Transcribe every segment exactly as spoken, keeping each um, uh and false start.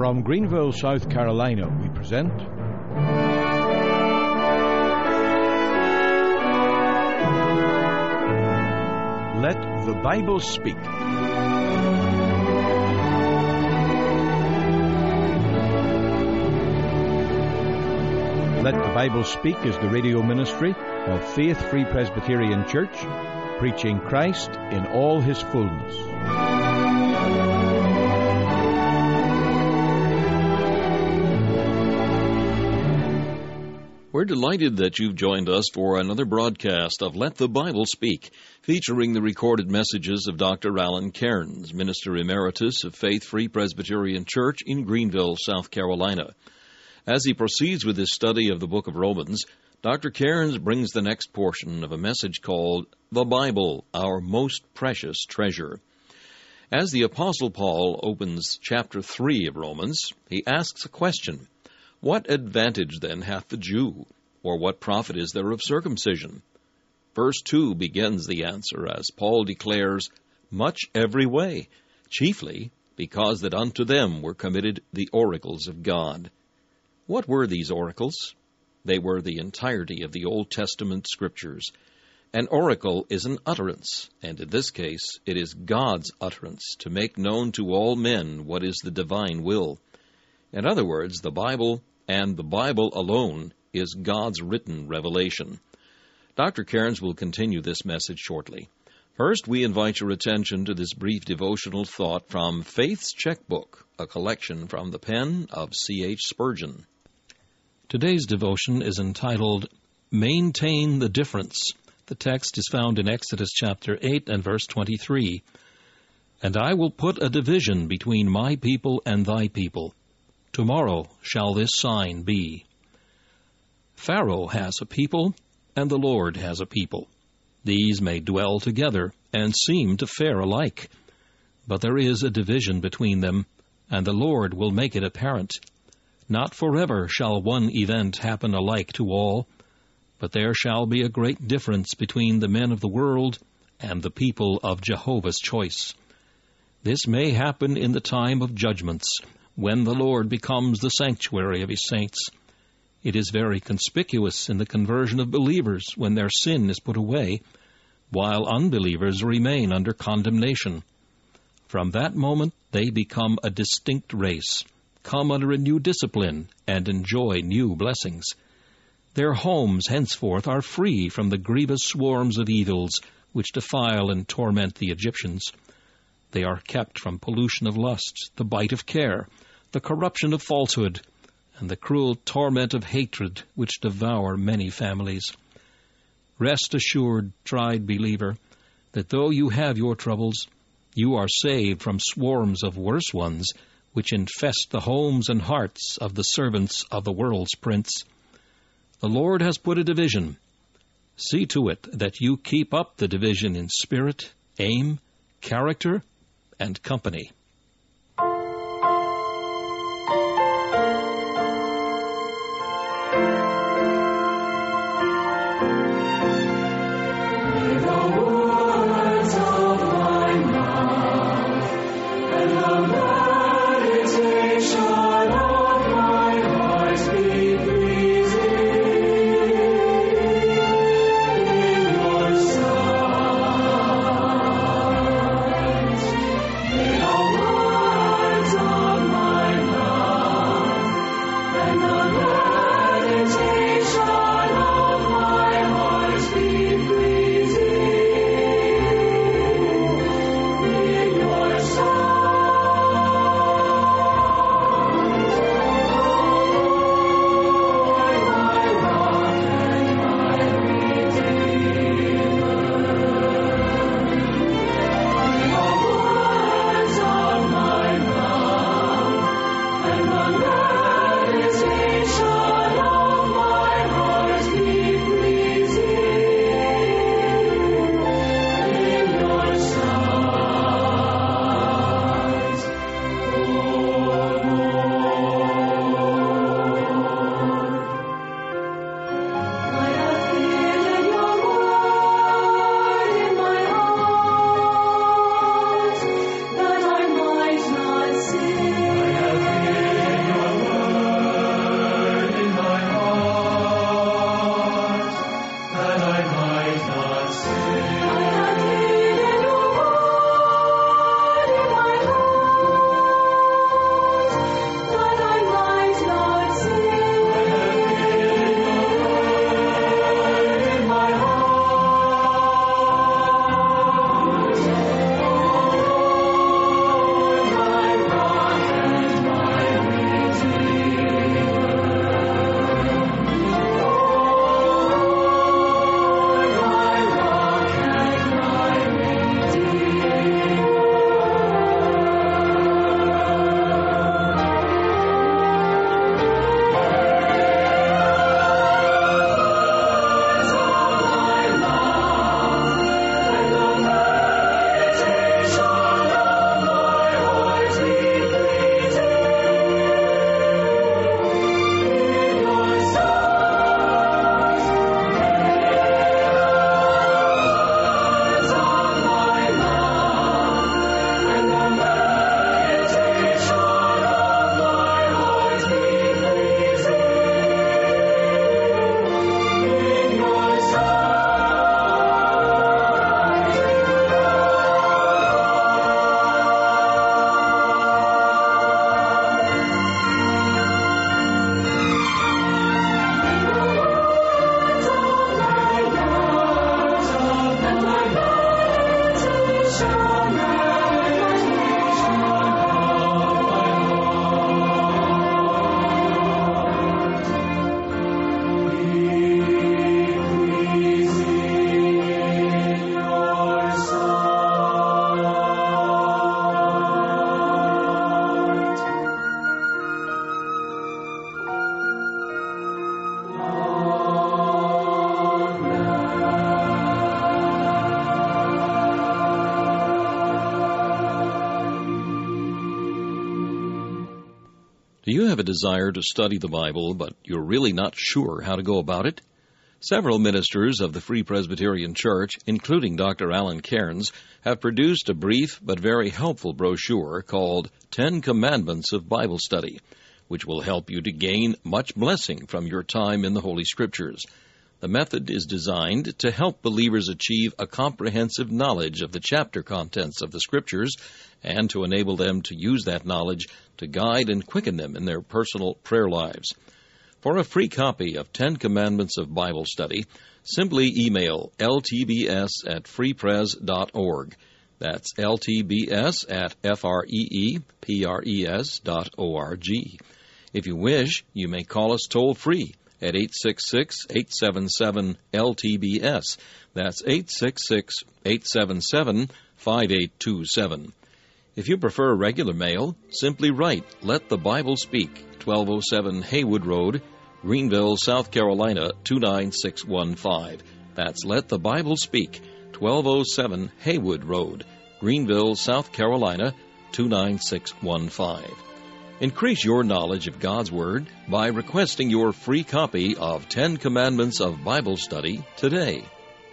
From Greenville, South Carolina, we present Let the Bible Speak. Let the Bible Speak is the radio ministry of Faith Free Presbyterian Church, preaching Christ in all his fullness. We're delighted that you've joined us for another broadcast of Let the Bible Speak, featuring the recorded messages of Doctor Alan Cairns, Minister Emeritus of Faith Free Presbyterian Church in Greenville, South Carolina. As he proceeds with his study of the book of Romans, Doctor Cairns brings the next portion of a message called The Bible, Our Most Precious Treasure. As the Apostle Paul opens chapter three of Romans, he asks a question. What advantage then hath the Jew, or what profit is there of circumcision? Verse two begins the answer as Paul declares, Much every way, chiefly because that unto them were committed the oracles of God. What were these oracles? They were the entirety of the Old Testament Scriptures. An oracle is an utterance, and in this case it is God's utterance to make known to all men what is the divine will. In other words, the Bible and the Bible alone is God's written revelation. Doctor Cairns will continue this message shortly. First, we invite your attention to this brief devotional thought from Faith's Checkbook, a collection from the pen of C H Spurgeon. Today's devotion is entitled, Maintain the Difference. The text is found in Exodus chapter eight and verse twenty-three. And I will put a division between my people and thy people. Tomorrow shall this sign be. Pharaoh has a people, and the Lord has a people. These may dwell together and seem to fare alike. But there is a division between them, and the Lord will make it apparent. Not forever shall one event happen alike to all, but there shall be a great difference between the men of the world and the people of Jehovah's choice. This may happen in the time of judgments, when the Lord becomes the sanctuary of his saints. It is very conspicuous in the conversion of believers when their sin is put away, while unbelievers remain under condemnation. From that moment they become a distinct race, come under a new discipline, and enjoy new blessings. Their homes henceforth are free from the grievous swarms of evils which defile and torment the Egyptians. They are kept from pollution of lust, the bite of care, the corruption of falsehood, and the cruel torment of hatred which devour many families. Rest assured, tried believer, that though you have your troubles, you are saved from swarms of worse ones which infest the homes and hearts of the servants of the world's prince. The Lord has put a division. See to it that you keep up the division in spirit, aim, character, and company. Oh, Do you have a desire to study the Bible, but you're really not sure how to go about it? Several ministers of the Free Presbyterian Church, including Doctor Alan Cairns, have produced a brief but very helpful brochure called Ten Commandments of Bible Study, which will help you to gain much blessing from your time in the Holy Scriptures. The method is designed to help believers achieve a comprehensive knowledge of the chapter contents of the Scriptures and to enable them to use that knowledge to guide and quicken them in their personal prayer lives. For a free copy of Ten Commandments of Bible Study, simply email L T B S at free pres dot org. That's L T B S at F R E E P R E S dot O R G. If you wish, you may call us toll-free at eight six six, eight seven seven, L T B S. That's eight six six, eight seven seven, five eight two seven. If you prefer regular mail, simply write Let the Bible Speak, twelve oh seven Haywood Road, Greenville, South Carolina, two nine six one five. That's Let the Bible Speak, twelve oh seven Haywood Road, Greenville, South Carolina, two nine six one five. Increase your knowledge of God's Word by requesting your free copy of Ten Commandments of Bible Study today.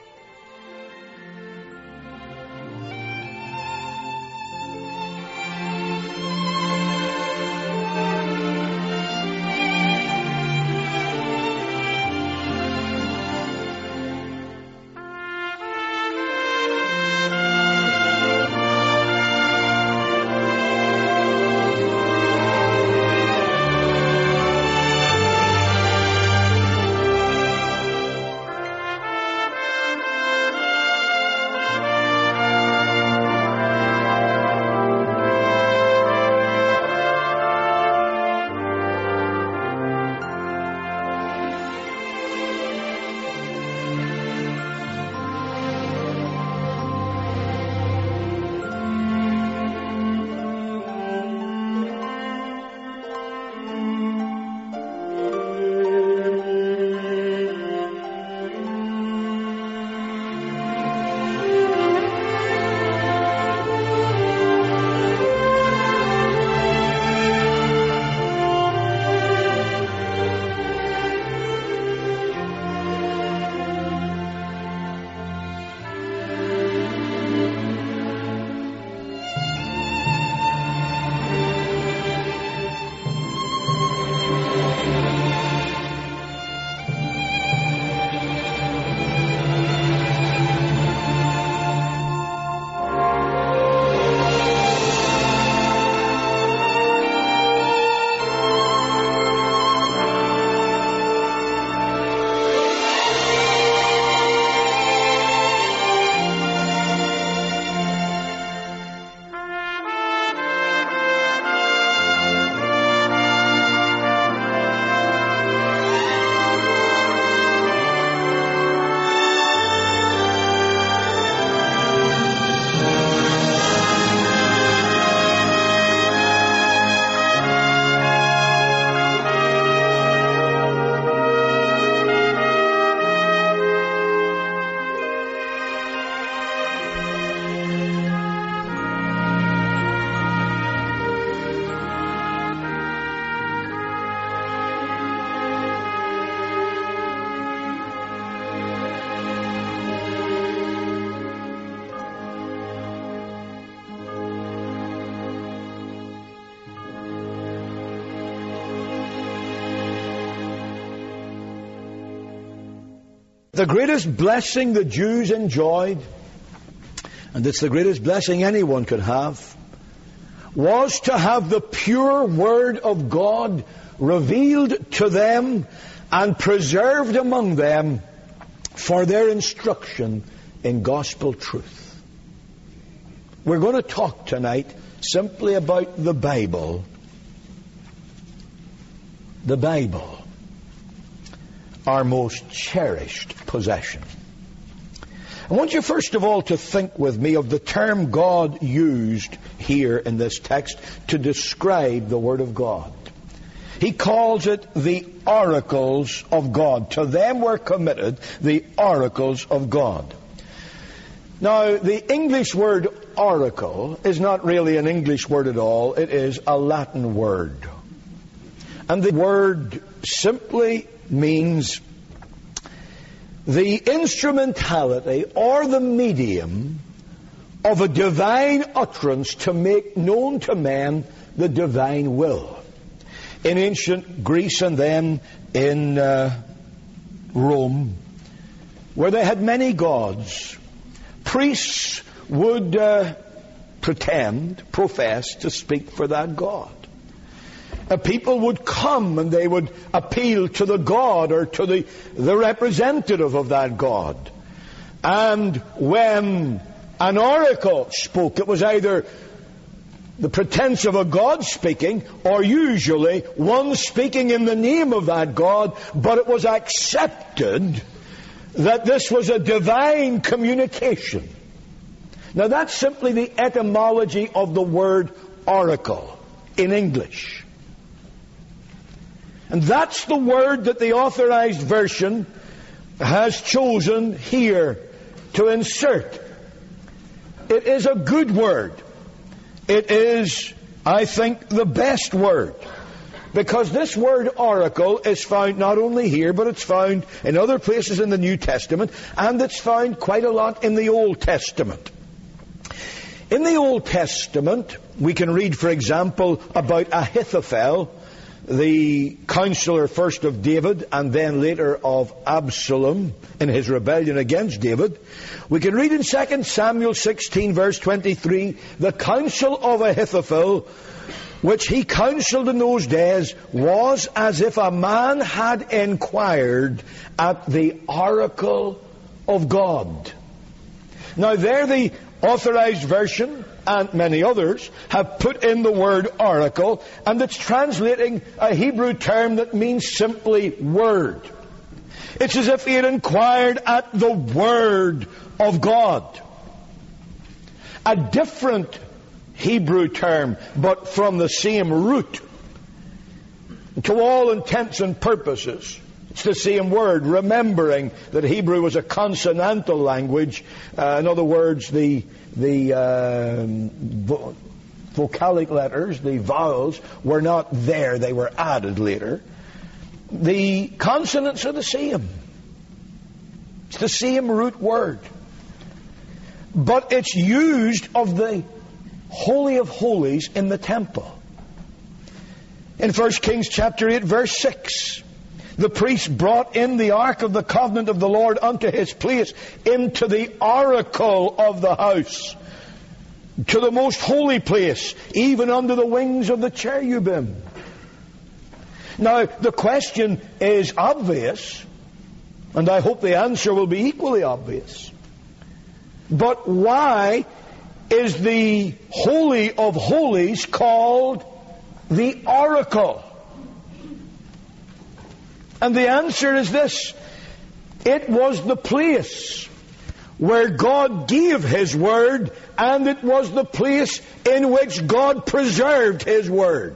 The greatest blessing the Jews enjoyed, and it's the greatest blessing anyone could have, was to have the pure Word of God revealed to them and preserved among them for their instruction in gospel truth. We're going to talk tonight simply about the Bible. The Bible, our most cherished possession. I want you first of all to think with me of the term God used here in this text to describe the Word of God. He calls it the oracles of God. To them were committed the oracles of God. Now, the English word oracle is not really an English word at all. It is a Latin word. And the word simply means the instrumentality or the medium of a divine utterance to make known to men the divine will. In ancient Greece and then in uh, Rome, where they had many gods, priests would uh, pretend, profess to speak for that god. Uh, people would come and they would appeal to the god or to the, the representative of that god. And when an oracle spoke, it was either the pretense of a god speaking, or usually one speaking in the name of that god, but it was accepted that this was a divine communication. Now that's simply the etymology of the word oracle in English. And that's the word that the Authorized Version has chosen here to insert. It is a good word. It is, I think, the best word. Because this word oracle is found not only here, but it's found in other places in the New Testament, and it's found quite a lot in the Old Testament. In the Old Testament, we can read, for example, about Ahithophel, the counselor first of David and then later of Absalom in his rebellion against David. We can read in Second Samuel sixteen verse twenty-three, the counsel of Ahithophel, which he counseled in those days, was as if a man had inquired at the oracle of God. Now there the Authorized Version and many others have put in the word oracle, and it's translating a Hebrew term that means simply word. It's as if he had inquired at the word of God. A different Hebrew term, but from the same root. To all intents and purposes, it's the same word, remembering that Hebrew was a consonantal language. Uh, in other words, the the uh, vo- vocalic letters, the vowels, were not there. They were added later. The consonants are the same. It's the same root word. But it's used of the Holy of Holies in the temple. In First Kings chapter eight, verse six, the priest brought in the ark of the covenant of the Lord unto his place, into the oracle of the house, to the most holy place, even under the wings of the cherubim. Now, the question is obvious, and I hope the answer will be equally obvious. But why is the Holy of Holies called the oracle? And the answer is this: it was the place where God gave His Word, and it was the place in which God preserved His Word.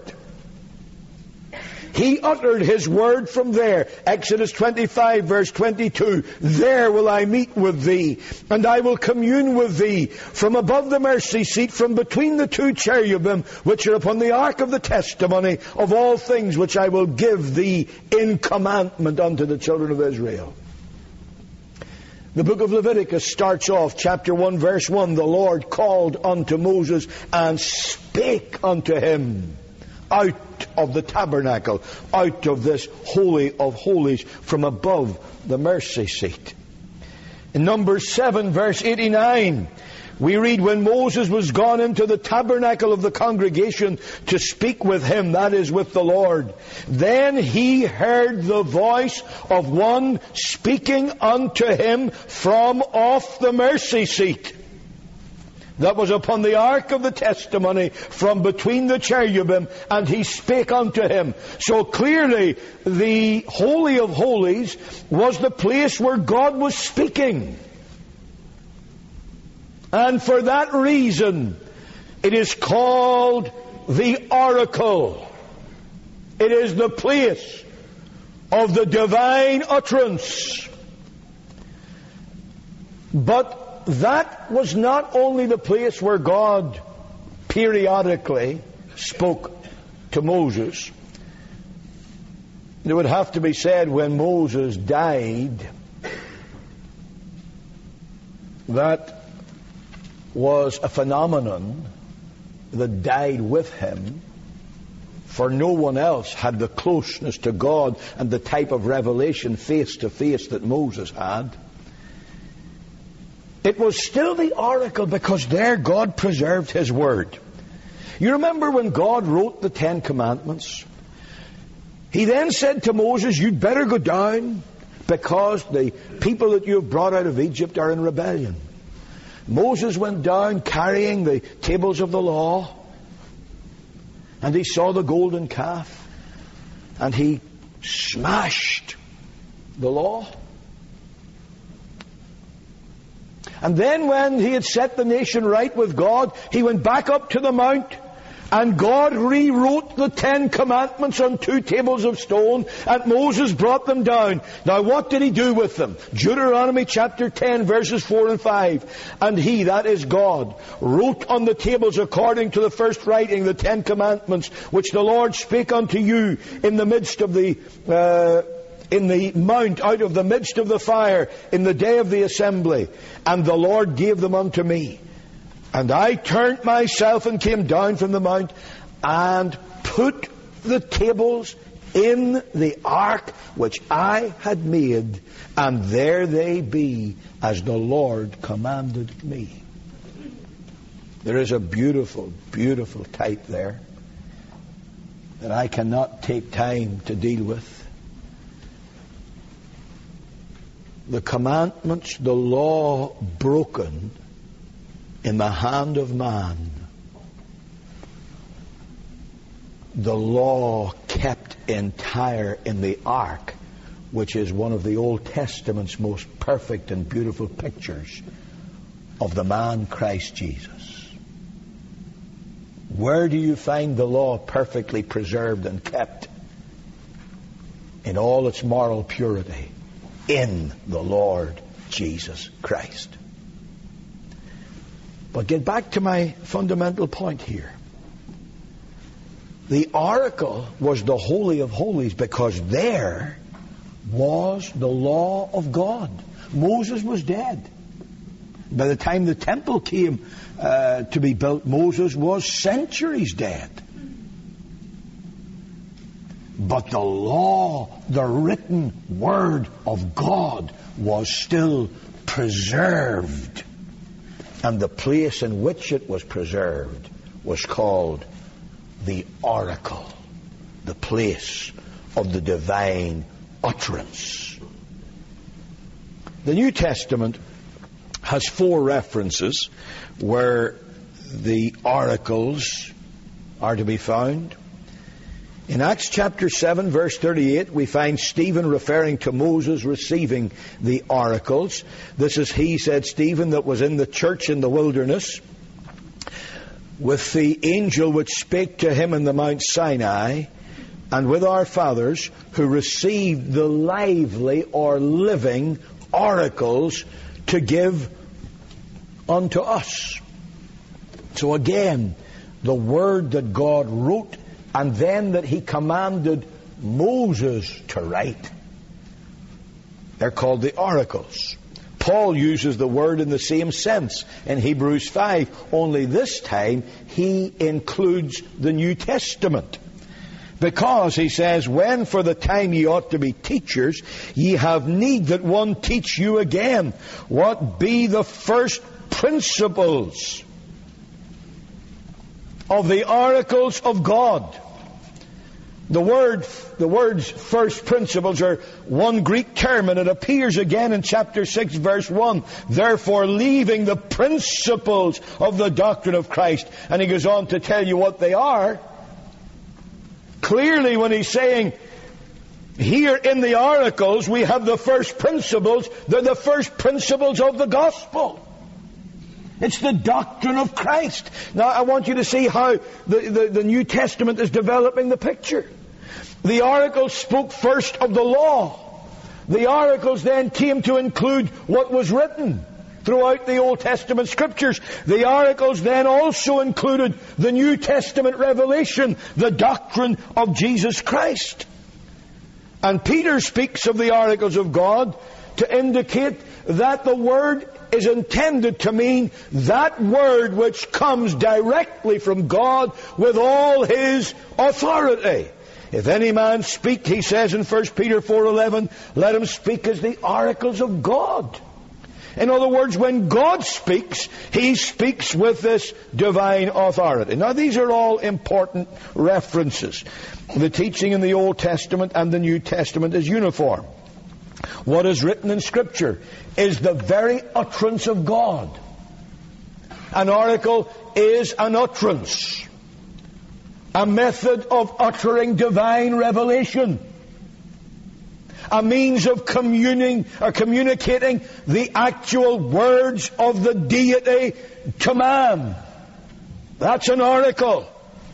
He uttered His Word from there. Exodus twenty-five verse twenty-two, there will I meet with thee, and I will commune with thee from above the mercy seat, from between the two cherubim which are upon the ark of the testimony of all things which I will give thee in commandment unto the children of Israel. The book of Leviticus starts off, chapter one verse one, the Lord called unto Moses and spake unto him out of the tabernacle, out of this holy of holies, from above the mercy seat. In Numbers seven verse eighty-nine, we read, when Moses was gone into the tabernacle of the congregation to speak with him, that is, with the Lord, then he heard the voice of one speaking unto him from off the mercy seat that was upon the ark of the testimony, from between the cherubim, and he spake unto him. So clearly the Holy of Holies was the place where God was speaking. And for that reason, it is called the oracle. It is the place of the divine utterance. But that was not only the place where God periodically spoke to Moses. It would have to be said when Moses died, that was a phenomenon that died with him, for no one else had the closeness to God and the type of revelation face to face that Moses had. It was still the oracle, because there God preserved His Word. You remember when God wrote the Ten Commandments? He then said to Moses, "You'd better go down, because the people that you have brought out of Egypt are in rebellion." Moses went down carrying the tables of the law, and he saw the golden calf, and he smashed the law. And then when he had set the nation right with God, he went back up to the mount, and God rewrote the Ten Commandments on two tables of stone, and Moses brought them down. Now what did he do with them? Deuteronomy chapter ten, verses four and five. "And he," that is God, "wrote on the tables according to the first writing the Ten Commandments, which the Lord spake unto you in the midst of the... Uh, in the mount, out of the midst of the fire, in the day of the assembly. And the Lord gave them unto me. And I turned myself and came down from the mount, and put the tables in the ark which I had made, and there they be, as the Lord commanded me." There is a beautiful, beautiful type there that I cannot take time to deal with. The commandments, the law broken in the hand of man. The law kept entire in the ark, which is one of the Old Testament's most perfect and beautiful pictures of the man Christ Jesus. Where do you find the law perfectly preserved and kept in all its moral purity? In the Lord Jesus Christ. But get back to my fundamental point here. The oracle was the Holy of Holies, because there was the law of God. Moses was dead. By the time the temple came uh, to be built, Moses was centuries dead. But the law, the written word of God, was still preserved. And the place in which it was preserved was called the oracle, the place of the divine utterance. The New Testament has four references where the oracles are to be found. In Acts chapter seven, verse thirty-eight, we find Stephen referring to Moses receiving the oracles. "This is he," said Stephen, "that was in the church in the wilderness, with the angel which spake to him in the Mount Sinai, and with our fathers, who received the lively or living oracles to give unto us." So again, the word that God wrote, and then that He commanded Moses to write, they're called the oracles. Paul uses the word in the same sense in Hebrews five, only this time he includes the New Testament. Because, he says, "When for the time ye ought to be teachers, ye have need that one teach you again what be the first principles of the oracles of God." The word, the words first principles are one Greek term, and it appears again in chapter six, verse one. "Therefore, leaving the principles of the doctrine of Christ." And he goes on to tell you what they are. Clearly, when he's saying, here in the oracles, we have the first principles. They're the first principles of the gospel. It's the doctrine of Christ. Now, I want you to see how the, the, the New Testament is developing the picture. The oracles spoke first of the law. The oracles then came to include what was written throughout the Old Testament Scriptures. The oracles then also included the New Testament revelation, the doctrine of Jesus Christ. And Peter speaks of the oracles of God to indicate that the Word is intended to mean that Word which comes directly from God with all His authority. If any man speak, he says in First Peter four eleven, let him speak as the oracles of God. In other words, when God speaks, He speaks with this divine authority. Now, these are all important references. The teaching in the Old Testament and the New Testament is uniform. What is written in Scripture is the very utterance of God. An oracle is an utterance, a method of uttering divine revelation, a means of communing or communicating the actual words of the deity to man. That's an oracle.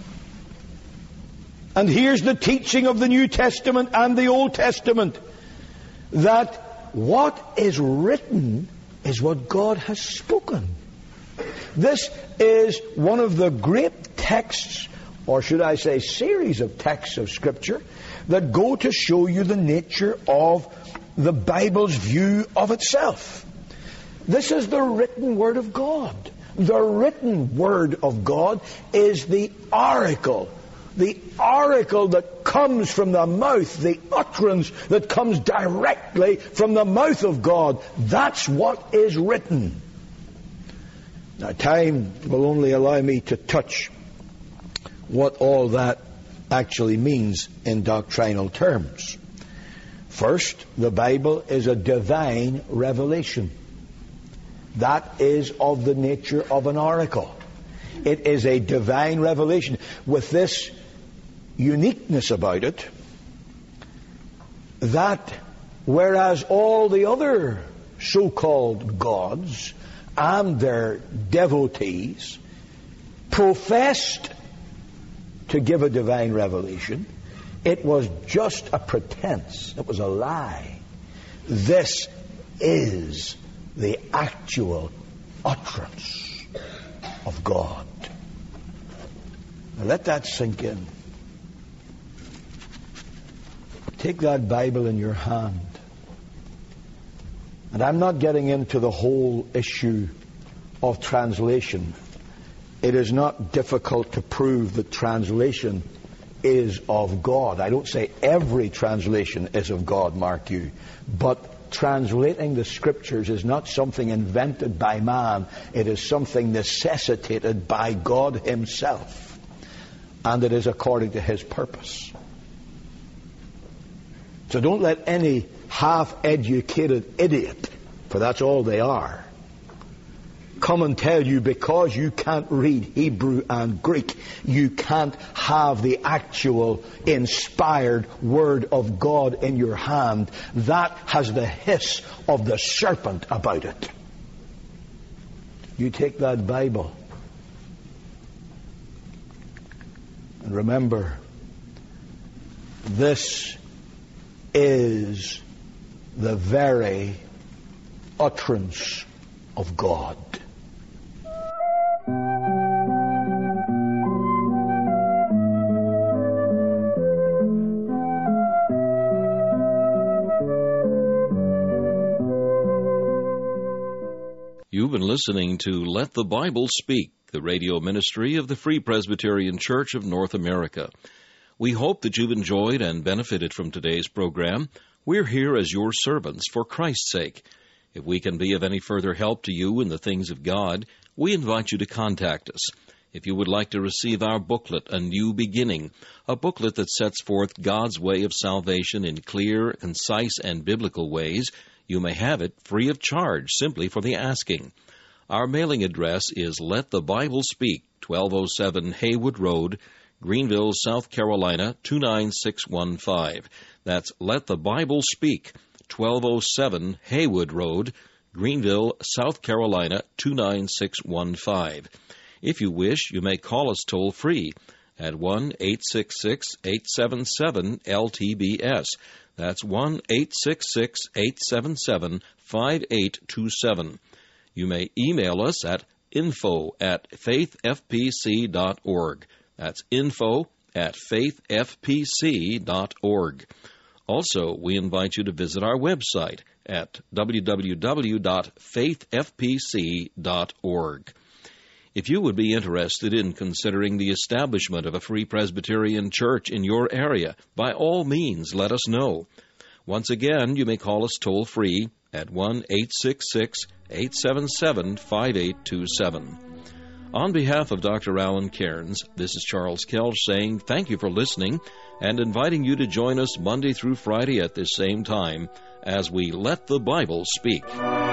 And here's the teaching of the New Testament and the Old Testament, that what is written is what God has spoken. This is one of the great texts, or should I say series of texts of Scripture, that go to show you the nature of the Bible's view of itself. This is the written Word of God. The written Word of God is the oracle. The oracle that comes from the mouth, the utterance that comes directly from the mouth of God. That's what is written. Now, time will only allow me to touch what all that actually means in doctrinal terms. First, the Bible is a divine revelation. That is of the nature of an oracle. It is a divine revelation with this uniqueness about it, that whereas all the other so-called gods and their devotees professed to give a divine revelation, it was just a pretense. It was a lie. This is the actual utterance of God. Now let that sink in. Take that Bible in your hand. And I'm not getting into the whole issue of translation. It is not difficult to prove that translation is of God. I don't say every translation is of God, mark you. But translating the Scriptures is not something invented by man. It is something necessitated by God Himself. And it is according to His purpose. So don't let any half-educated idiot, for that's all they are, come and tell you because you can't read Hebrew and Greek, you can't have the actual inspired Word of God in your hand. That has the hiss of the serpent about it. You take that Bible and remember, this is the very utterance of God. You've been listening to Let the Bible Speak, the radio ministry of the Free Presbyterian Church of North America. We hope that you've enjoyed and benefited from today's program. We're here as your servants for Christ's sake. If we can be of any further help to you in the things of God, we invite you to contact us. If you would like to receive our booklet, A New Beginning, a booklet that sets forth God's way of salvation in clear, concise, and biblical ways, you may have it free of charge, simply for the asking. Our mailing address is Let the Bible Speak, twelve oh seven Haywood Road, Greenville, South Carolina, two nine six one five. That's Let the Bible Speak, twelve oh seven Haywood Road, Greenville, South Carolina, two nine six one five. If you wish, you may call us toll-free at one eight six six, eight seven seven, L T B S. That's one eight six six, eight seven seven, five eight two seven. You may email us at info at faith f p c dot org. That's info at faith f p c dot org. Also, we invite you to visit our website at w w w dot faith f p c dot org. If you would be interested in considering the establishment of a Free Presbyterian Church in your area, by all means, let us know. Once again, you may call us toll-free at one eight six six, eight seven seven, five eight two seven. On behalf of Doctor Alan Cairns, this is Charles Kelch saying thank you for listening and inviting you to join us Monday through Friday at this same time as we Let the Bible Speak.